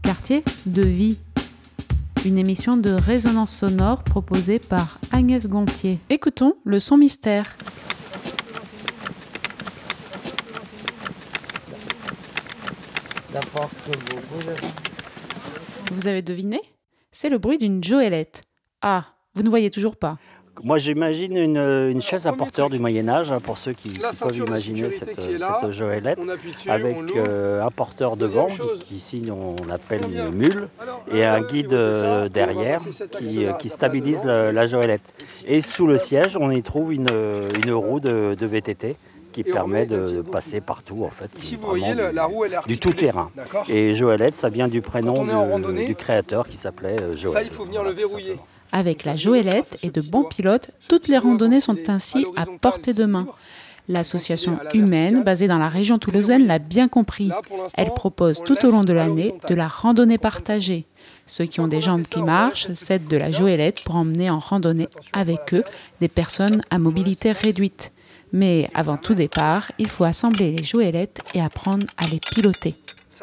quartier de vie. Une émission de résonance sonore proposée par Agnès Gontier. Écoutons le son mystère. Vous avez deviné ? C'est le bruit d'une joëlette. Ah, vous ne voyez toujours pas. Moi, j'imagine une chaise à porteur du Moyen-Âge, pour ceux qui peuvent imaginer cette joëlette, avec un porteur devant, qui ici on appelle une mule, et un guide derrière qui stabilise la joëlette. Et sous le siège, on y trouve une roue de VTT qui permet de passer partout, en fait. Ici, vous voyez, la roue, elle est articulée. Du tout-terrain. D'accord. Et joëlette, ça vient du prénom du créateur qui s'appelait Joël. Ça, il faut venir le verrouiller. Avec la joëlette et de bons pilotes, toutes les randonnées sont ainsi à portée de main. L'association humaine, basée dans la région toulousaine, l'a bien compris. Elle propose tout au long de l'année de la randonnée partagée. Ceux qui ont des jambes qui marchent s'aident de la joëlette pour emmener en randonnée avec eux des personnes à mobilité réduite. Mais avant tout départ, il faut assembler les joëlettes et apprendre à les piloter.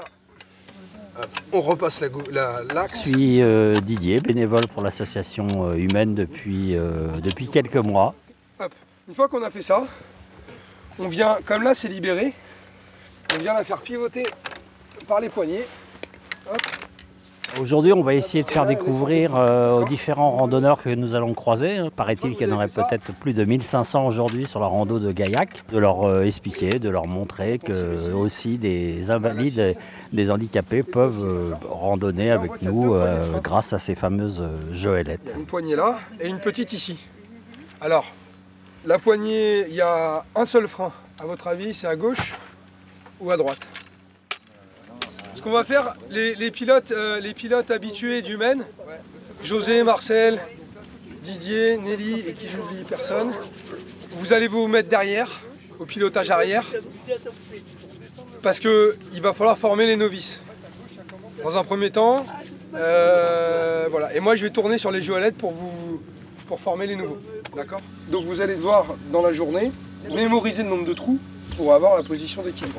On repasse l'axe. Je suis Didier, bénévole pour l'association humaine depuis quelques mois. Hop. Une fois qu'on a fait ça, on vient, comme là c'est libéré, on vient la faire pivoter par les poignets. Hop. Aujourd'hui, on va essayer de faire découvrir aux différents randonneurs que nous allons croiser. Paraît-il qu'il y en aurait peut-être plus de 1500 aujourd'hui sur la rando de Gaillac. De leur expliquer, de leur montrer que aussi des invalides, des handicapés peuvent randonner avec nous grâce à ces fameuses joëlettes. Une poignée là et une petite ici. Alors, la poignée, il y a un seul frein. À votre avis, c'est à gauche ou à droite ? Ce qu'on va faire, les pilotes habitués d'Humaine, José, Marcel, Didier, Nelly et qui j'oublie personne, vous allez vous mettre derrière, au pilotage arrière, parce qu'il va falloir former les novices. Dans un premier temps, voilà. Et moi je vais tourner sur les joëlettes pour former les nouveaux. D'accord ? Donc vous allez devoir, dans la journée, mémoriser le nombre de trous pour avoir la position d'équilibre.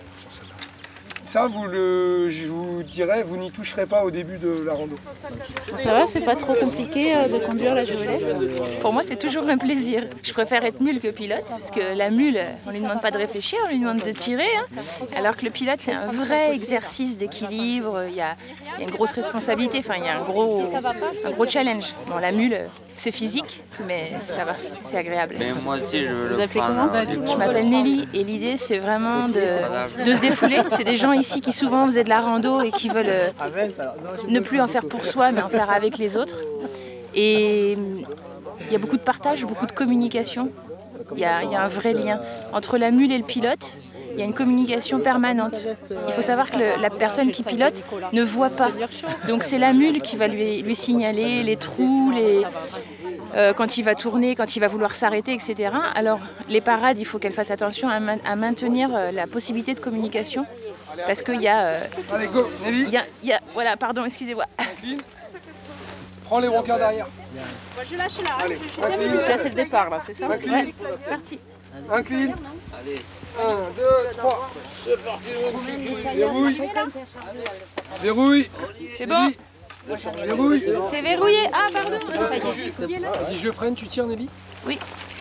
Ça, je vous dirais, vous n'y toucherez pas au début de la rando. Ça va, c'est pas trop compliqué de conduire la joëlette ? Pour moi, c'est toujours un plaisir. Je préfère être mule que pilote, parce que la mule, on lui demande pas de réfléchir, on lui demande de tirer. Alors que le pilote, c'est un vrai exercice d'équilibre. Il y a une grosse responsabilité, enfin, il y a un gros challenge. Bon, la mule, c'est physique, mais ça va, c'est agréable. Vous appelez comment ? Je m'appelle Nelly et l'idée c'est vraiment de se défouler. C'est des gens ici qui souvent faisaient de la rando et qui veulent ne plus en faire pour soi mais en faire avec les autres. Et il y a beaucoup de partage, beaucoup de communication. Il y a un vrai lien entre la mule et le pilote. Il y a une communication permanente. Il faut savoir que la personne qui pilote ne voit pas. Donc c'est la mule qui va lui signaler les trous, quand il va tourner, quand il va vouloir s'arrêter, etc. Alors les parades, il faut qu'elles fassent attention à maintenir la possibilité de communication. Parce qu'il y a... Allez, go, Nelly. Voilà, pardon, excusez-moi. Incline. Prends les brancards derrière. Moi, je lâche là. Allez, incline. Là, c'est le départ, là, c'est ça ? Incline. Ouais, parti. Incline. 1, 2, 3. C'est parti. Verrouille. Verrouille. C'est bon ? Verrouille. C'est verrouillé. Ah, pardon. Vas-y, je freine, tu tires, Nelly ? Oui.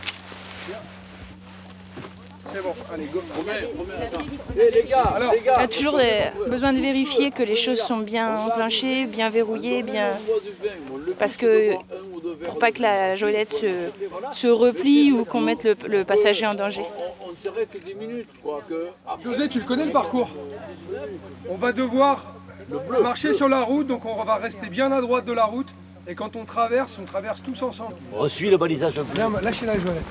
C'est bon, allez, go. Les gars, Alors, Il y a toujours besoin de vérifier que les choses sont bien enclenchées, bien verrouillées, bien... Parce que pour pas que la joëlette se replie ou qu'on mette le passager en danger. on ne serait que 10 minutes, quoi. José, tu le connais le parcours ? On va devoir marcher sur la route, donc on va rester bien à droite de la route. Et quand on traverse tous ensemble. On suit le balisage de Là, lâchez la joëlette.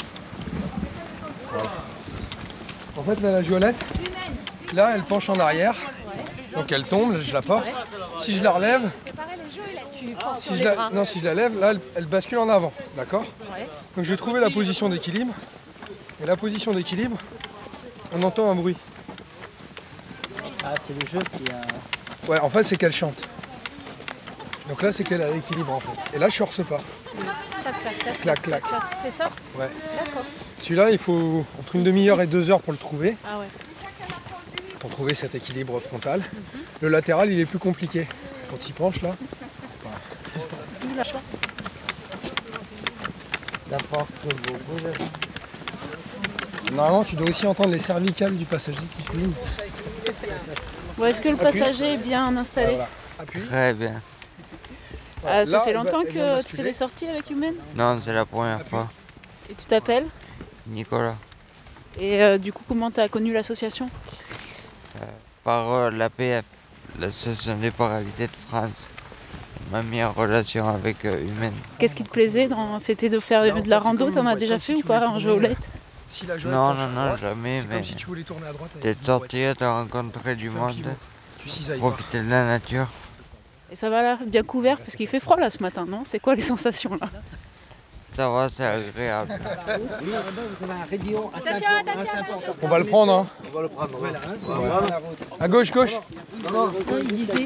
En fait, là, la joëlette, là, elle penche en arrière. Donc elle tombe, là, je la porte. Si je la relève, si je la lève, là, elle bascule en avant. D'accord ? Donc je vais trouver la position d'équilibre. Et la position d'équilibre, on entend un bruit. Ah, c'est le jeu qui a... Ouais, en fait, c'est qu'elle chante. Donc là, c'est qu'elle a l'équilibre, en fait. Et là, je force pas. Clac, clac. C'est ça ? Ouais. D'accord. Celui-là, il faut entre une demi-heure et 2 heures pour le trouver. Ah ouais. Pour trouver cet équilibre frontal. Le latéral, il est plus compliqué. quand il penche là. Normalement, tu dois aussi entendre les cervicales du passager qui couine. Bon, est-ce que le passager est bien installé? Voilà. Appuie. Très bien. Ça Là, fait elle va- longtemps elle va que tu fais des sorties avec Humaine? Non, c'est la première fois. Et tu t'appelles? Nicolas. Et du coup, comment tu as connu l'association? Par l'APF, l'Association des paralysés de France, m'a mis en relation avec Humaine. Qu'est-ce qui te plaisait c'était de faire Là, en de la fait, c'est rando? comme T'en as une déjà boîte, fait comme ou si tu pas voulais en tourner, géolette? Si la joëlette Non, penche à non, droite, jamais, c'est mais comme si tu voulais tourner à droite avec d'être une boîte. sortir, de rencontrer du Fais un monde, pivot. Tu cisailles pas. profiter de la nature. Et ça va là, bien couvert parce qu'il fait froid là ce matin, non? C'est quoi les sensations là? Ça va, c'est agréable. On va le prendre, hein. À gauche, gauche. Il disait.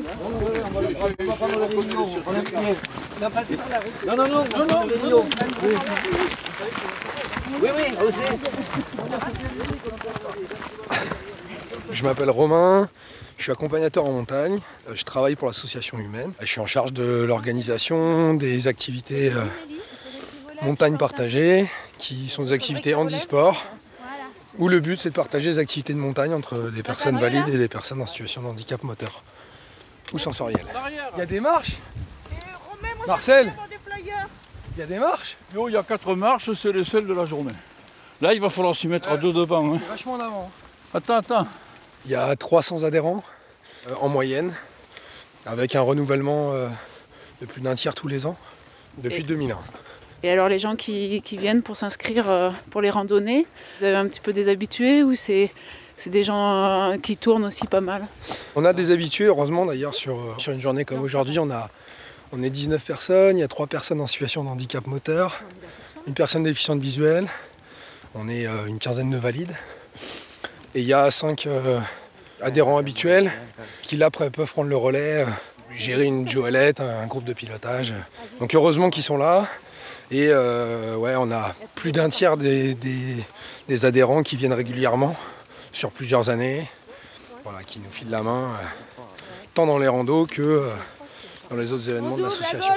Je m'appelle Romain, je suis accompagnateur en montagne, je travaille pour l'association Humaine. Je suis en charge de l'organisation des activités montagne partagées, qui sont des activités handisport, où le but c'est de partager des activités de montagne entre des personnes valides et des personnes en situation de handicap moteur ou sensoriel. Il y a des marches? Marcel, il y a des marches? Il y a 4 marches, c'est les seules de la journée. Là, il va falloir s'y mettre à 2 devant. Hein. Vachement en avant. Attends. Il y a 300 adhérents en moyenne, avec un renouvellement de plus d'un tiers tous les ans, depuis 2001. Et alors les gens qui viennent pour s'inscrire pour les randonnées, vous avez un petit peu des habitués ou c'est des gens qui tournent aussi pas mal? On a des habitués, heureusement d'ailleurs, sur une journée comme aujourd'hui, on est 19 personnes, il y a 3 personnes en situation de handicap moteur, une personne déficiente visuelle, on est une quinzaine de valides. Et il y a 5 adhérents habituels qui là peuvent prendre le relais, gérer une joëlette, un groupe de pilotage. Donc heureusement qu'ils sont là. Et on a plus d'un tiers des adhérents qui viennent régulièrement sur plusieurs années, voilà, qui nous filent la main, tant dans les randos que dans les autres événements de l'association.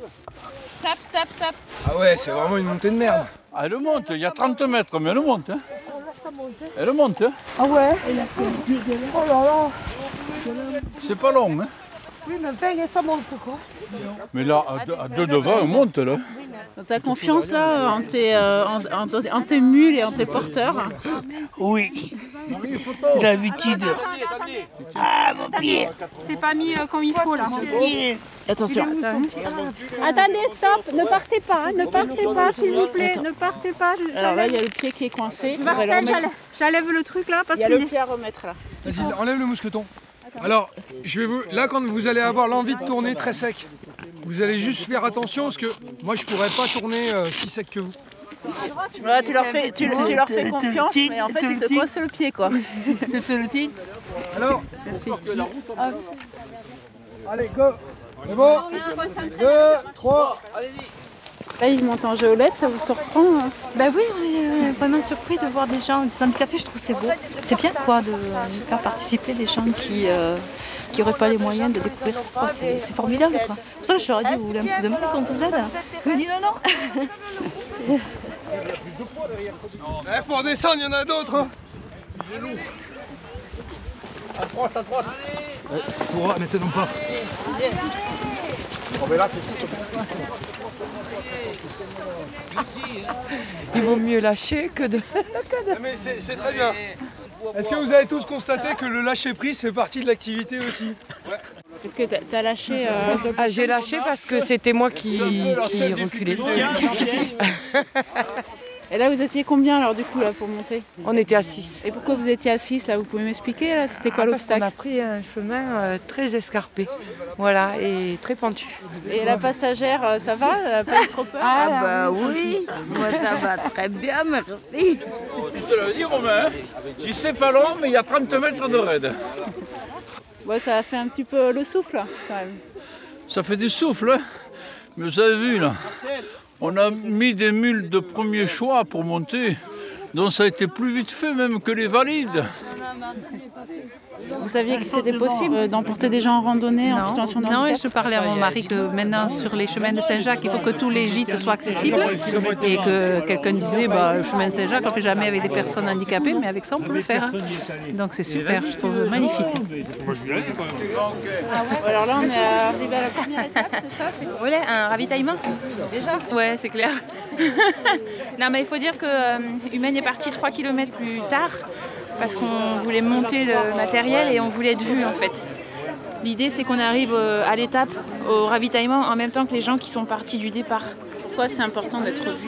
Sap. Ah ouais, c'est vraiment une montée de merde. Ah, elle monte, il y a 30 mètres, mais elle monte. Hein. Elle monte. Hein. Ah ouais? Oh là là! C'est pas long. Hein. Oui, mais enfin, ça monte quoi. Mais là, à 2 devant, elle monte là. T'as confiance là en tes mules et en tes porteurs? Oui. D'habitude. Ah, mon pied. C'est pas mis comme il faut là. Attention. Attendez, stop! Ne partez pas, s'il vous plaît, ne partez pas. Alors là il y a le pied qui est coincé. On va le Marcel, remettre. j'enlève le truc là parce Il y a que. le pied à remettre là. Vas-y, enlève le mousqueton. Alors, là quand vous allez avoir l'envie de tourner très sec, vous allez juste faire attention parce que moi je pourrais pas tourner si sec que vous. Voilà, tu leur fais confiance, mais en fait ils te coincent le pied quoi. Alors, Merci. allez, go. C'est bon. 2, 3. Là ils montent en géolette, ça vous surprend? Bah oui, on est vraiment surpris de voir des gens, des handicapés, je trouve c'est beau. C'est bien quoi de faire participer des gens qui n'auraient pas les moyens de découvrir ça. Quoi. C'est formidable quoi. C'est pour ça que je leur ai dit, vous voulez un coup de main qu'on vous aide? Ils m'ont dit non. Faut redescendre, il y en a d'autres. Hein. À droite. Courage, mettez-nous pas. Il vaut mieux lâcher que de... Mais c'est très bien. Est-ce que vous avez tous constaté que le lâcher prise fait partie de l'activité aussi? Est-ce que t'as lâché Ah, j'ai lâché parce que c'était moi qui reculais. Et là vous étiez combien alors du coup là pour monter? On était à 6. Et pourquoi vous étiez à 6 là? Vous pouvez m'expliquer là? C'était quoi Parce qu'on l'obstacle? a pris un chemin très escarpé, voilà, et très pentu. Et la passagère, ça va? Elle a pas eu trop peur? Ah bah oui, moi ça va très bien, merci. Je te l'avais dit, Romain. Si c'est pas long, mais il y a 30 mètres de raid. Ouais, ça a fait un petit peu le souffle là, quand même. Ça fait du souffle, hein. Mais vous avez vu là, on a mis des mules de premier choix pour monter, donc ça a été plus vite fait même que les valides. Vous saviez que c'était possible d'emporter des gens en randonnée en situation de handicap? Non, et je parlais à mon mari que maintenant sur les chemins de Saint-Jacques, il faut que tous les gîtes soient accessibles et que quelqu'un disait le chemin de Saint-Jacques, on ne le fait jamais avec des personnes handicapées, mais avec ça on peut le faire. Donc c'est super, je trouve magnifique. Alors là on est arrivé à la première étape, c'est ça? Voilà, un ravitaillement. Déjà? Ouais, c'est clair. Non, mais il faut dire que Humaine est parti 3 km plus tard parce qu'on voulait monter le matériel et on voulait être vu en fait. L'idée c'est qu'on arrive à l'étape, au ravitaillement, en même temps que les gens qui sont partis du départ. Pourquoi c'est important d'être vu?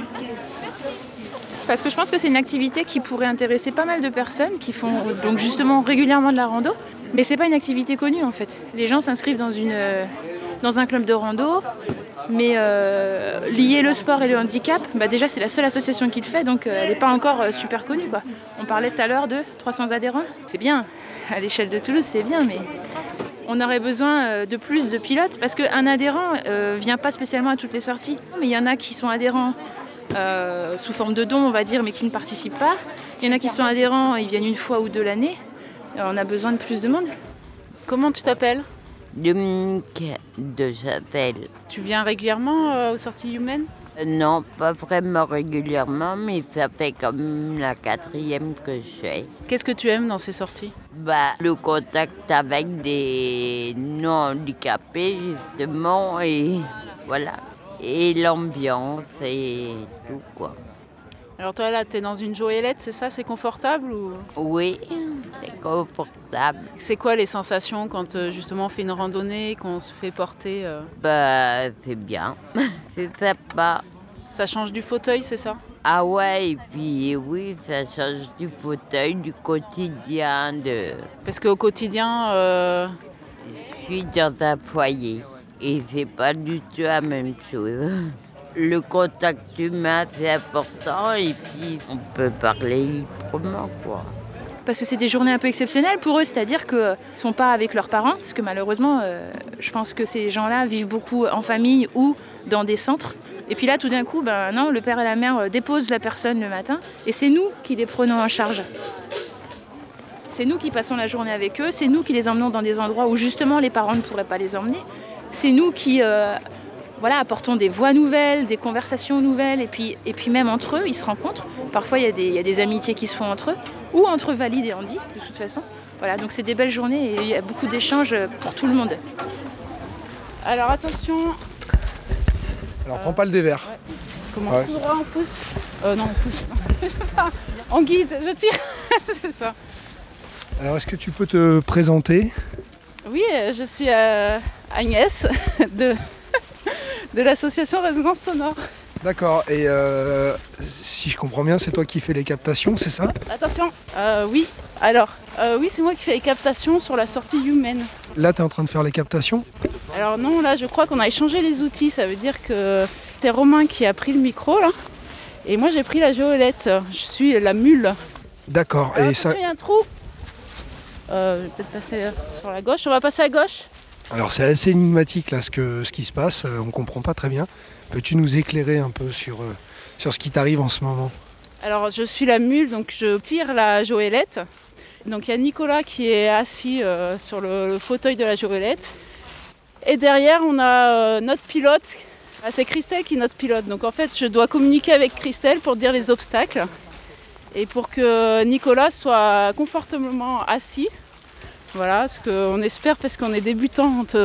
Parce que je pense que c'est une activité qui pourrait intéresser pas mal de personnes qui font donc justement régulièrement de la rando, mais c'est pas une activité connue en fait. Les gens s'inscrivent dans un club de rando, mais lier le sport et le handicap, déjà c'est la seule association qui le fait, donc elle n'est pas encore super connue, quoi. On parlait tout à l'heure de 300 adhérents, c'est bien, à l'échelle de Toulouse c'est bien, mais on aurait besoin de plus de pilotes, parce qu'un adhérent vient pas spécialement à toutes les sorties, mais il y en a qui sont adhérents sous forme de dons, on va dire, mais qui ne participent pas. Il y en a qui sont adhérents, ils viennent une fois ou deux l'année, on a besoin de plus de monde. Comment tu t'appelles? Dominique de Châtel. Tu viens régulièrement aux sorties humaines? Non, pas vraiment régulièrement, mais ça fait comme la 4e que je fais. Qu'est-ce que tu aimes dans ces sorties? Le contact avec des non-handicapés, justement, et voilà. Et l'ambiance et tout, quoi. Alors toi, là, t'es dans une joëlette, c'est ça? C'est confortable ou... Oui, c'est confortable. C'est quoi les sensations quand justement on fait une randonnée, qu'on se fait porter c'est bien. C'est sympa. Ça change du fauteuil, c'est ça? Ah ouais, et puis oui, ça change du fauteuil, du quotidien. Parce qu'au quotidien... Je suis dans un foyer et c'est pas du tout la même chose. Le contact humain, c'est important et puis on peut parler librement, quoi. Parce que c'est des journées un peu exceptionnelles pour eux, c'est-à-dire qu'ils ne sont pas avec leurs parents, parce que malheureusement, je pense que ces gens-là vivent beaucoup en famille ou dans des centres. Et puis là, tout d'un coup, non, le père et la mère déposent la personne le matin, et c'est nous qui les prenons en charge. C'est nous qui passons la journée avec eux, c'est nous qui les emmenons dans des endroits où justement les parents ne pourraient pas les emmener. C'est nous qui... apportons des voix nouvelles, des conversations nouvelles, et puis même entre eux, ils se rencontrent. Parfois, il y a des amitiés qui se font entre eux, ou entre valides et handi, de toute façon. Voilà, donc c'est des belles journées et il y a beaucoup d'échanges pour tout le monde. Alors attention. Alors prends pas le dévers. Ouais. Commence tout droit, on pousse. Non, on pousse. On guide, je tire. C'est ça. Alors est-ce que tu peux te présenter? Oui, je suis Agnès de l'association Résonance Sonore. D'accord, et si je comprends bien, c'est toi qui fais les captations, c'est ça? Attention, oui. Alors, oui, c'est moi qui fais les captations sur la sortie humaine. Là, tu es en train de faire les captations? Alors non, là, je crois qu'on a échangé les outils. Ça veut dire que c'est Romain qui a pris le micro, là. Et moi, j'ai pris la joëlette. Je suis la mule. D'accord, et ça... il y a un trou. Je vais peut-être passer sur la gauche. On va passer à gauche. Alors c'est assez énigmatique là ce qui se passe, on ne comprend pas très bien. Peux-tu nous éclairer un peu sur ce qui t'arrive en ce moment? Alors je suis la mule, donc je tire la joëlette. Donc il y a Nicolas qui est assis sur le fauteuil de la joëlette. Et derrière on a notre pilote, c'est Christelle qui est notre pilote. Donc en fait je dois communiquer avec Christelle pour dire les obstacles. Et pour que Nicolas soit confortablement assis. Voilà, ce qu'on espère parce qu'on est débutante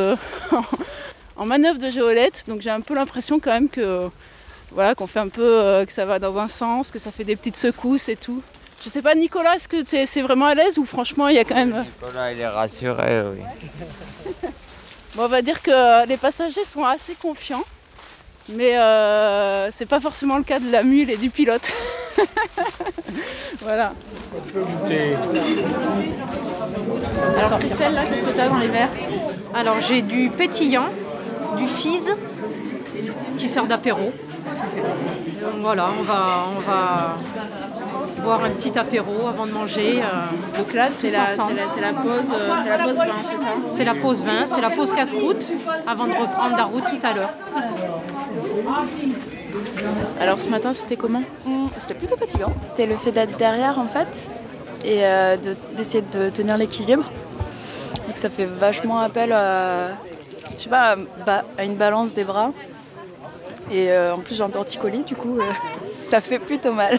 en manœuvre de joëlette, donc j'ai un peu l'impression quand même que qu'on fait un peu que ça va dans un sens, que ça fait des petites secousses et tout. Je sais pas, Nicolas, est-ce que c'est vraiment à l'aise ou franchement il y a quand même... Nicolas, il est rassuré, oui. Bon, on va dire que les passagers sont assez confiants, mais c'est pas forcément le cas de la mule et du pilote. Voilà. Alors Christelle, là, qu'est-ce que tu as dans les verres? Alors j'ai du pétillant, du fizz qui sert d'apéro. Voilà, on va boire un petit apéro avant de manger. Donc là, c'est la pause vin, c'est ça? C'est la pause vin, c'est la pause casse-croûte avant de reprendre la route tout à l'heure. Alors ce matin, c'était comment? C'était plutôt fatigant. C'était le fait d'être derrière en fait. et d'essayer de tenir l'équilibre. Donc ça fait vachement appel à une balance des bras. Et en plus j'ai un torticolis, du coup ça fait plutôt mal.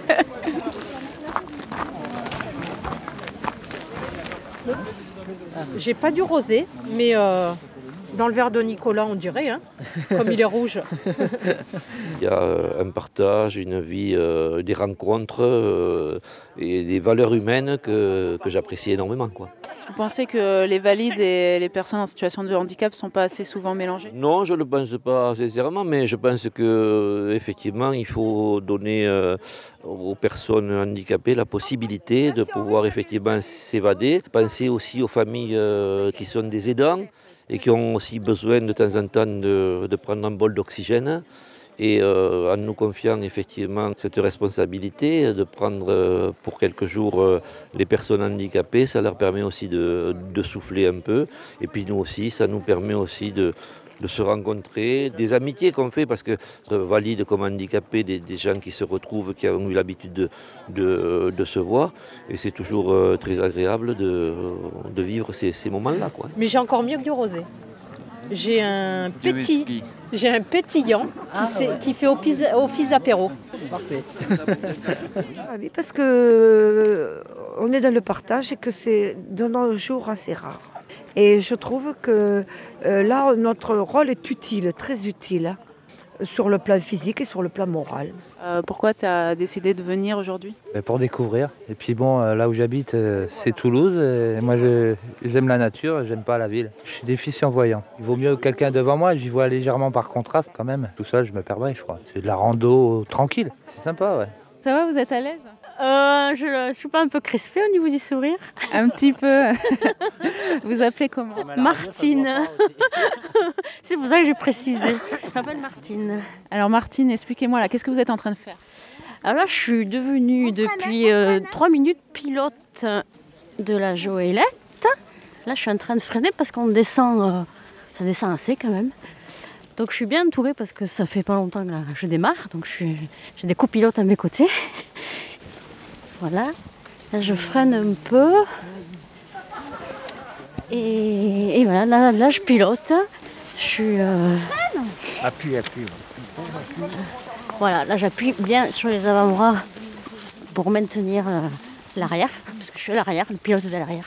J'ai pas du rosé, mais dans le verre de Nicolas on dirait, hein, comme il est rouge. Il y a un partage, une vie, des rencontres et des valeurs humaines que j'apprécie énormément, quoi. Vous pensez que les valides et les personnes en situation de handicap ne sont pas assez souvent mélangées? Non, je ne le pense pas sincèrement, mais je pense qu'effectivement, il faut donner aux personnes handicapées la possibilité de pouvoir effectivement s'évader. Penser aussi aux familles qui sont des aidants et qui ont aussi besoin de temps en temps de prendre un bol d'oxygène. Et en nous confiant effectivement cette responsabilité de prendre pour quelques jours les personnes handicapées, ça leur permet aussi de souffler un peu. Et puis nous aussi, ça nous permet aussi de se rencontrer, des amitiés qu'on fait, parce que valides comme handicapés, des gens qui se retrouvent, qui ont eu l'habitude de se voir. Et c'est toujours très agréable de vivre ces moments-là, quoi. Mais j'ai encore mieux que du rosé. J'ai un pétillant qui fait office apéro. Parfait. Oui, parce que on est dans le partage et que c'est de nos jours assez rare. Et je trouve que là, notre rôle est utile, très utile, sur le plan physique et sur le plan moral. Pourquoi tu as décidé de venir aujourd'hui? Pour découvrir. Et puis bon, là où j'habite, c'est Toulouse. Et moi, j'aime la nature, j'aime pas la ville. Je suis déficient voyant. Il vaut mieux quelqu'un devant moi, j'y vois légèrement par contraste quand même. Tout seul, je me perdrais, je crois. C'est de la rando tranquille. C'est sympa, ouais. Ça va, vous êtes à l'aise? Je suis pas un peu crispée au niveau du sourire? Un petit peu. Vous appelez comment? Martine. C'est pour ça que j'ai précisé. Je m'appelle Martine. Alors Martine, expliquez-moi là, qu'est-ce que vous êtes en train de faire? Alors là, je suis devenue depuis 3 minutes pilote de la Joëlette. Là, je suis en train de freiner parce qu'on descend, ça descend assez quand même. Donc je suis bien entourée parce que ça fait pas longtemps que je démarre. Donc j'ai des copilotes à mes côtés. Voilà, là je freine un peu et voilà, là je pilote, je suis... Appuie. Voilà, là j'appuie bien sur les avant-bras pour maintenir l'arrière, parce que je suis à l'arrière, le pilote de l'arrière.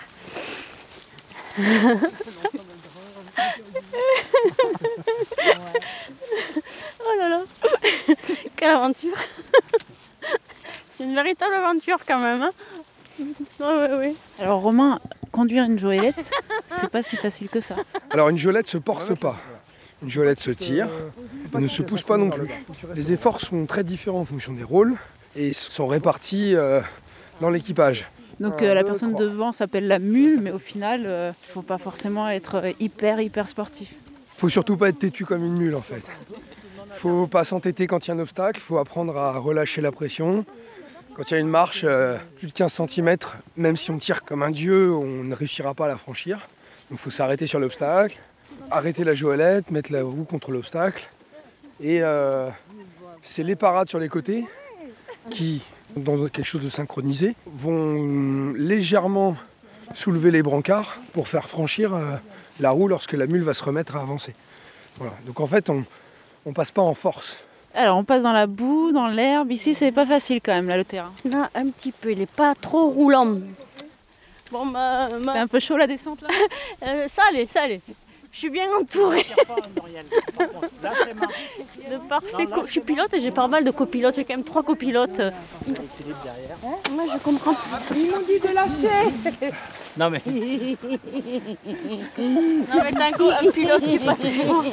Oh là là, quelle aventure! C'est une véritable aventure quand même. Hein, oui. Alors Romain, conduire une Joëlette, c'est pas si facile que ça. Alors une Joëlette se porte pas. Une Joëlette se tire et ne se pousse pas non plus. Les efforts sont très différents en fonction des rôles et sont répartis dans l'équipage. Donc la personne devant s'appelle la mule, mais au final, il faut pas forcément être hyper sportif. Faut surtout pas être têtu comme une mule en fait. Faut pas s'entêter quand il y a un obstacle, faut apprendre à relâcher la pression. Quand il y a une marche, plus de 15 cm, même si on tire comme un dieu, on ne réussira pas à la franchir. Donc il faut s'arrêter sur l'obstacle, arrêter la Joëlette, mettre la roue contre l'obstacle. Et c'est les parades sur les côtés qui, dans quelque chose de synchronisé, vont légèrement soulever les brancards pour faire franchir la roue lorsque la mule va se remettre à avancer. Voilà. Donc en fait, on passe pas en force. Alors on passe dans la boue, dans l'herbe. Ici c'est pas facile quand même là le terrain. Là un petit peu, il est pas trop roulant. Bon C'était un peu chaud la descente là. Ça allait. Je suis bien entourée. De parfait. Je suis pilote et j'ai pas mal de copilotes. J'ai quand même 3 copilotes. Moi je comprends pas. Ils m'ont dit de lâcher. Non mais t'as un pilote qui est pas toujours.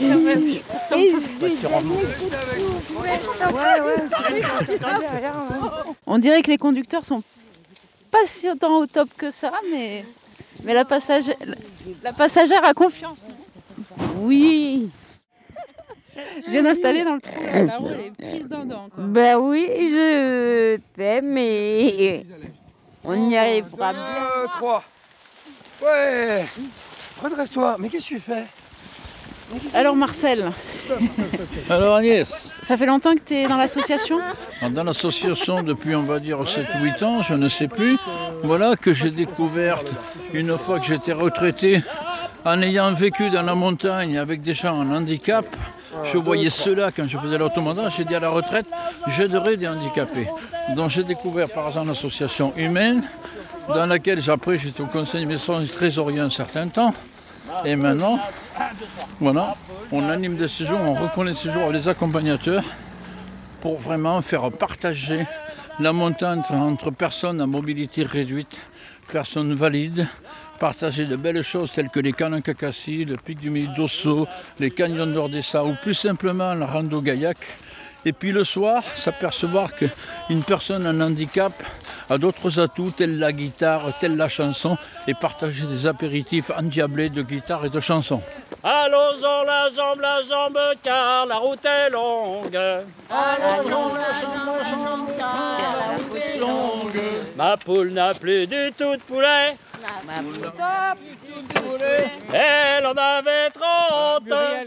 On dirait que les conducteurs sont pas si autant au top que ça, mais la passagère a confiance. Oui. Bien installée dans le trou. La roue elle est pile dedans. Ben oui, je t'aime, mais on y arrivera bien. 3. Ouais. Redresse-toi. Mais qu'est-ce que tu fais? Alors Marcel, Alors Agnès, ça fait longtemps que tu es dans l'association? dans l'association depuis on va dire 7 ou 8 ans, je ne sais plus, voilà que j'ai découvert une fois que j'étais retraité, en ayant vécu dans la montagne avec des gens en handicap, je voyais ceux-là quand je faisais l'automontage, j'ai dit à la retraite, j'aiderai des handicapés. Donc j'ai découvert par exemple l'association humaine, dans laquelle après j'étais au conseil d'administration trésorier un certain temps. Et maintenant, voilà, on anime des séjours, on reconnaît ces jours les accompagnateurs pour vraiment faire partager la montagne entre personnes à mobilité réduite, personnes valides, partager de belles choses telles que les Kanankakasi, le pic du Midi d'Osso, les canyons d'Ordessa ou plus simplement la rando Gaillac. Et puis le soir, s'apercevoir qu'une personne en handicap a d'autres atouts, tels la guitare, telle la chanson, et partager des apéritifs endiablés de guitare et de chansons. Allons-en la jambe, car la route est longue. Allons-en la jambe, car la route est longue. Ma poule n'a plus du tout de poulet. Ma poule n'a plus du tout de poulet. Elle en avait 30.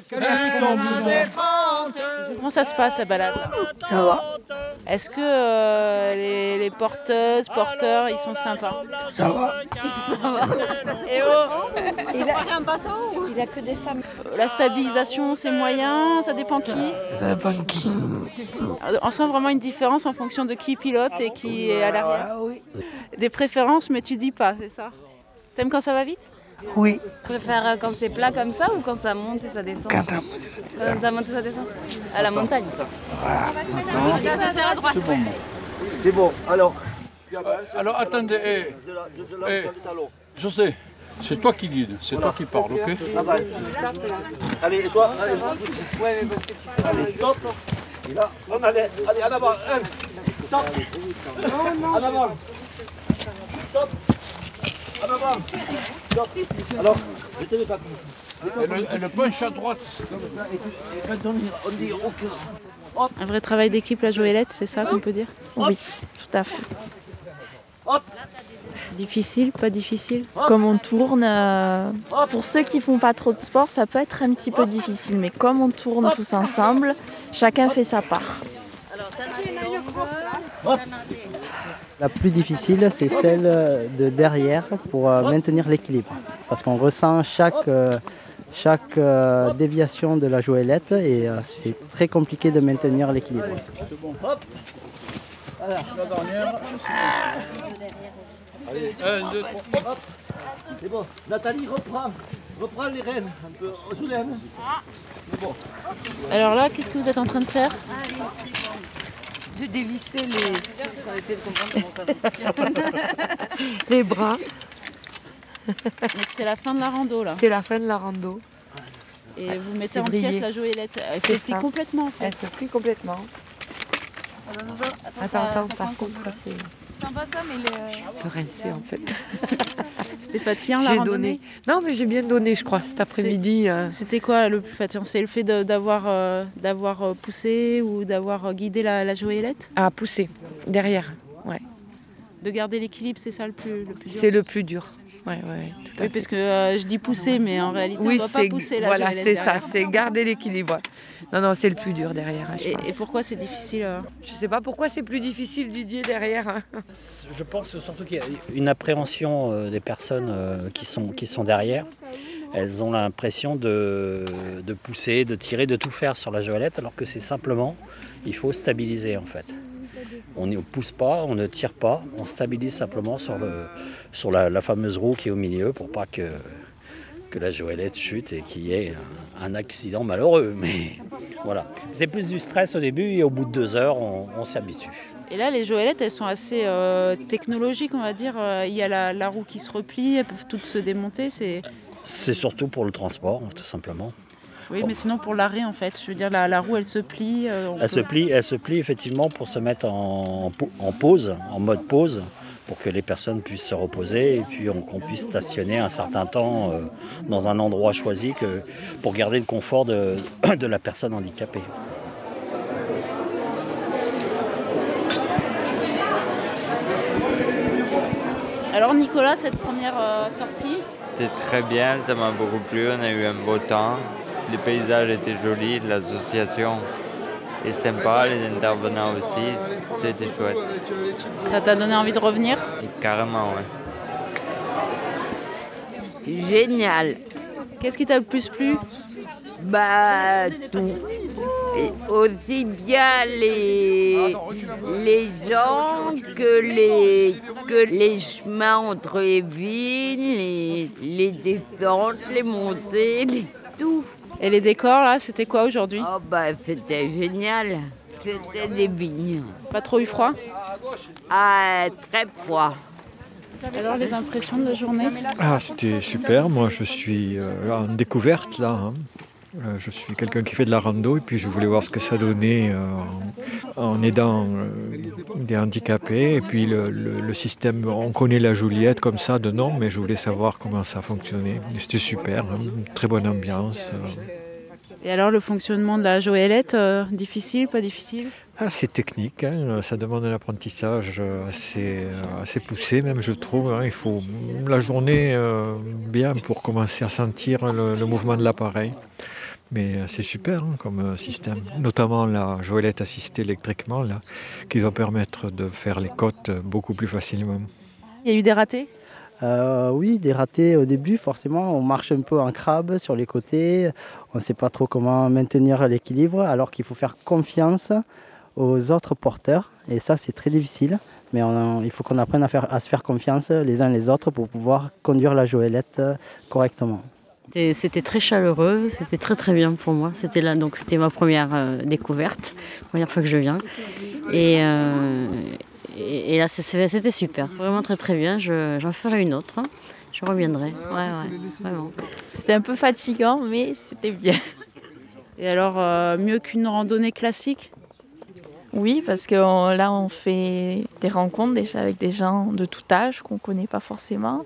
Comment ça se passe la balade là? Ça va, Est-ce que les porteuses, porteurs, ils sont sympas? ça va. Et oh, Il a que des femmes. la stabilisation c'est moyen, ça dépend qui? Ça dépend qui. On sent vraiment une différence en fonction de qui pilote et qui est à l'arrière. Ah oui. Des préférences mais tu dis pas, c'est ça? T'aimes quand ça va vite? Oui. Tu préfères quand c'est plat comme ça ou quand ça monte et ça descend? Quand ça monte et ça descend. À la montagne. C'est bon, alors. Alors attendez, José, c'est toi qui guides, c'est toi qui parles, ok? Allez, et toi? Allez, stop. Et là, on allait. Allez, en avant. Stop. En avant. Stop. En avant. Stop. Alors, je te mets pas comme ça. Et le punch à droite. Et quand on dit OK. Un vrai travail d'équipe la Joëlette, c'est ça qu'on peut dire? Oui, tout à fait. Difficile, pas difficile? Comme on tourne, pour ceux qui font pas trop de sport, ça peut être un petit peu difficile, mais comme on tourne tous ensemble, chacun fait sa part. La plus difficile, c'est celle de derrière pour maintenir l'équilibre. Parce qu'on ressent chaque déviation de la Joëlette et c'est très compliqué de maintenir l'équilibre. La dernière. Allez, 1, 2, 3. C'est bon. Nathalie, reprends les rênes. Un peu sous les rênes. C'est bon. Alors là, qu'est-ce que vous êtes en train de faire? De dévisser les... On va essayer de comprendre comment ça fonctionne. Les bras. Donc c'est la fin de la rando là. C'est la fin de la rando. Et vous mettez C'est en brillé. pièces la Joëlette. Elle C'est se plie ça. complètement en fait. Elle se plie complètement. Attends, par contre, c'est... T'en pas ça, mais Je peux rincer en fait. C'était fatigant la J'ai randonnée? donné. Non, mais j'ai bien donné, je crois, cet après-midi. C'était quoi le plus fatigant? C'est le fait d'avoir poussé ou d'avoir guidé la Joëlette? À pousser, derrière, ouais. De garder l'équilibre, c'est ça le plus dur? C'est le plus dur. Ouais, tout à Oui, fait. parce que je dis pousser, mais en réalité, on ne doit pas pousser la voilà, Joëlette c'est derrière. ça, c'est garder l'équilibre. Non, c'est le plus dur derrière, hein, je pense. Et pourquoi c'est difficile? Je sais pas pourquoi c'est plus difficile, Didier, derrière. Hein. Je pense surtout qu'il y a une appréhension des personnes qui sont derrière. Elles ont l'impression de pousser, de tirer, de tout faire sur la Joëlette, alors que c'est simplement, il faut stabiliser en fait. On ne pousse pas, on ne tire pas, on stabilise simplement sur la fameuse roue qui est au milieu pour pas que la Joëlette chute et qu'il y ait un accident malheureux. Mais voilà, c'est plus du stress au début et au bout de 2 heures, on s'habitue. Et là, les Joëlettes, elles sont assez technologiques, on va dire. Il y a la roue qui se replie, elles peuvent toutes se démonter. C'est surtout pour le transport, tout simplement. Oui, mais sinon pour l'arrêt, en fait. Je veux dire, la roue, elle se plie. Elle se plie effectivement pour se mettre en pause, en mode pause, pour que les personnes puissent se reposer et puis qu'on puisse stationner un certain temps dans un endroit choisi pour garder le confort de la personne handicapée. Alors Nicolas, cette première sortie? C'était très bien, ça m'a beaucoup plu, on a eu un beau temps. les paysages étaient jolis, l'association est sympa, les intervenants aussi, c'était chouette. Ça t'a donné envie de revenir? Carrément, ouais. Génial. Qu'est-ce qui t'a le plus plu? Bah, tout. Et aussi bien les gens que les chemins entre les villes, les descentes, les montées, tout. Et les décors, là, c'était quoi aujourd'hui? Oh bah, c'était génial. C'était des vignes. Pas trop eu froid? Ah, très froid. Alors, les impressions de la journée? Ah, c'était super. Moi, je suis en découverte, là. Je suis quelqu'un qui fait de la rando et puis je voulais voir ce que ça donnait en aidant des handicapés. Et puis le système, on connaît la Juliette comme ça de nom, mais je voulais savoir comment ça fonctionnait. Et c'était super, une très bonne ambiance. Et alors le fonctionnement de la Joëlette, difficile, pas difficile? C'est technique, ça demande un apprentissage assez poussé même je trouve. Il faut la journée bien pour commencer à sentir le mouvement de l'appareil. Mais c'est super comme système, notamment la Joëlette assistée électriquement là, qui va permettre de faire les côtes beaucoup plus facilement. Il y a eu des ratés? Oui, des ratés au début, forcément. On marche un peu en crabe sur les côtés. On ne sait pas trop comment maintenir l'équilibre, alors qu'il faut faire confiance aux autres porteurs. Et ça, c'est très difficile. Mais il faut qu'on apprenne à se faire confiance les uns les autres pour pouvoir conduire la Joëlette correctement. C'était très chaleureux, c'était très très bien pour moi. C'était ma première découverte, première fois que je viens. Et là, c'était super, vraiment très très bien. J'en ferai une autre, je reviendrai. Ouais, vraiment. C'était un peu fatigant, mais c'était bien. Et alors, mieux qu'une randonnée classique? Oui, parce que là, on fait des rencontres déjà avec des gens de tout âge qu'on ne connaît pas forcément.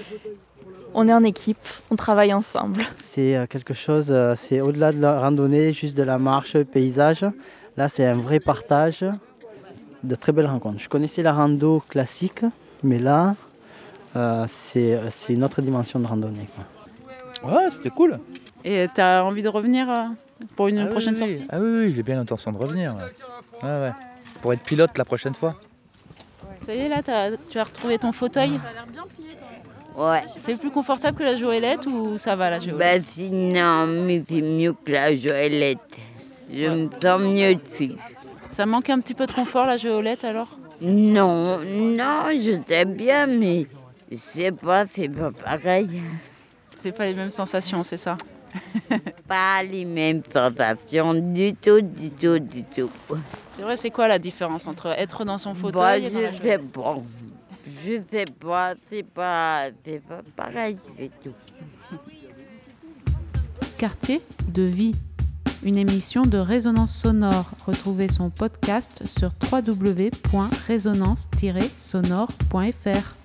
On est en équipe, on travaille ensemble. C'est quelque chose, c'est au-delà de la randonnée, juste de la marche, paysage. Là, c'est un vrai partage, de très belles rencontres. Je connaissais la rando classique, mais là, c'est une autre dimension de randonnée, quoi. Ouais, c'était cool. Et tu as envie de revenir pour une prochaine sortie? Ah oui, j'ai bien l'intention de revenir. Ouais. Pour être pilote la prochaine fois. Ça y est, là, tu as retrouvé ton fauteuil? Ça a l'air bien plié quand même. Ouais. C'est plus confortable que la Joëlette ou ça va la Joëlette? Non, mais c'est mieux que la Joëlette. Je me sens mieux dessus. Ça manque un petit peu de confort la Joëlette alors? Non, je t'aime bien, mais je sais pas, c'est pas pareil. C'est pas les mêmes sensations, c'est ça? Pas les mêmes sensations du tout. C'est vrai, c'est quoi la différence entre être dans son fauteuil et dans la Joëlette? Je sais pas, c'est pas pareil, c'est tout. Quartier de vie, une émission de Résonance Sonore. Retrouvez son podcast sur www.resonance-sonore.fr.